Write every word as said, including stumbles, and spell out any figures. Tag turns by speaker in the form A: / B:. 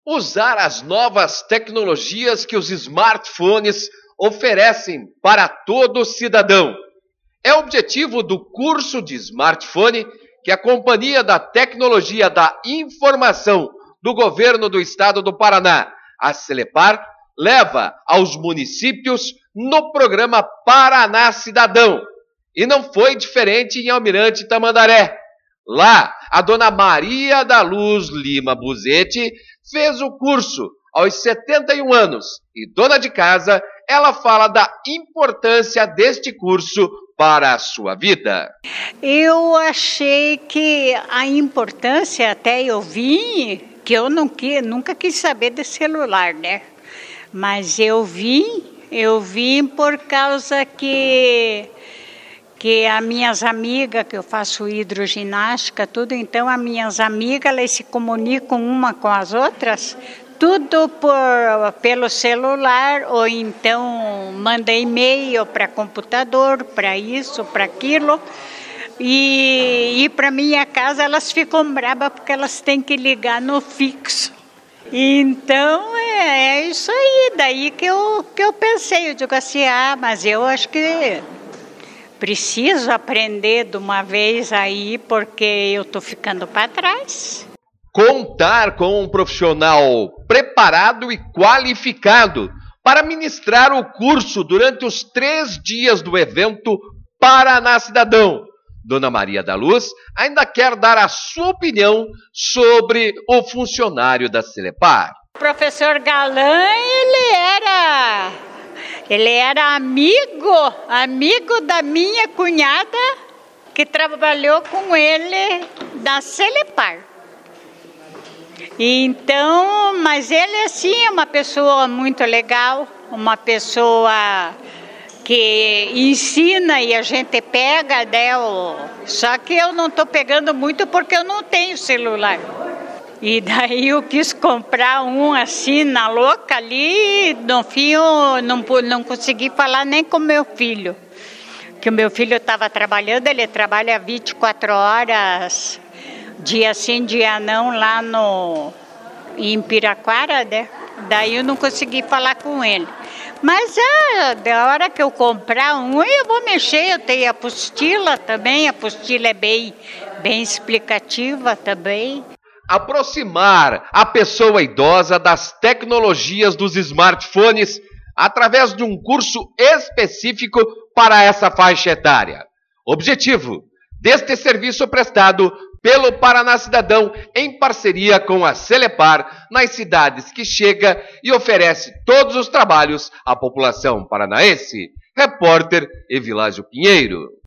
A: Usar as novas tecnologias que os smartphones oferecem para todo cidadão. É o objetivo do curso de smartphone que a Companhia da Tecnologia da Informação do Governo do Estado do Paraná, a Celepar, leva aos municípios no programa Paraná Cidadão. E não foi diferente em Almirante Tamandaré. Lá, a dona Maria da Luz Lima Buzetti fez o curso aos setenta e um anos e dona de casa, ela fala da importância deste curso para a sua vida.
B: Eu achei que a importância, até eu vim, que eu não quis, nunca quis saber de celular, né? Mas eu vim, eu vim por causa que... que as minhas amigas, que eu faço hidroginástica, tudo, então as minhas amigas, elas se comunicam uma com as outras, tudo por, pelo celular, ou então manda e-mail para computador, para isso, para aquilo, e, e para minha casa elas ficam bravas porque elas têm que ligar no fixo. Então é, é isso aí, daí que eu, que eu pensei, eu digo assim, ah, mas eu acho que preciso aprender de uma vez aí, porque eu estou ficando para trás.
A: Contar com um profissional preparado e qualificado para ministrar o curso durante os três dias do evento Paraná Cidadão. Dona Maria da Luz ainda quer dar a sua opinião sobre o funcionário da Celepar.
B: O professor Galan, ele era... Ele era amigo, amigo da minha cunhada, que trabalhou com ele na Celepar. Então, mas ele assim é uma pessoa muito legal, uma pessoa que ensina e a gente pega, né? Só que eu não estou pegando muito porque eu não tenho celular. E daí eu quis comprar um assim na louca ali, no fim eu não, não consegui falar nem com meu filho. Que o meu filho estava trabalhando, ele trabalha vinte e quatro horas, dia sim, dia não, lá no, em Piraquara, né? Daí eu não consegui falar com ele. Mas é, da hora que eu comprar um, eu vou mexer, eu tenho a apostila também, a apostila é bem, bem explicativa também.
A: Aproximar a pessoa idosa das tecnologias dos smartphones através de um curso específico para essa faixa etária. Objetivo deste serviço prestado pelo Paraná Cidadão em parceria com a Celepar nas cidades que chega e oferece todos os trabalhos à população paranaense. Repórter Evilásio Pinheiro.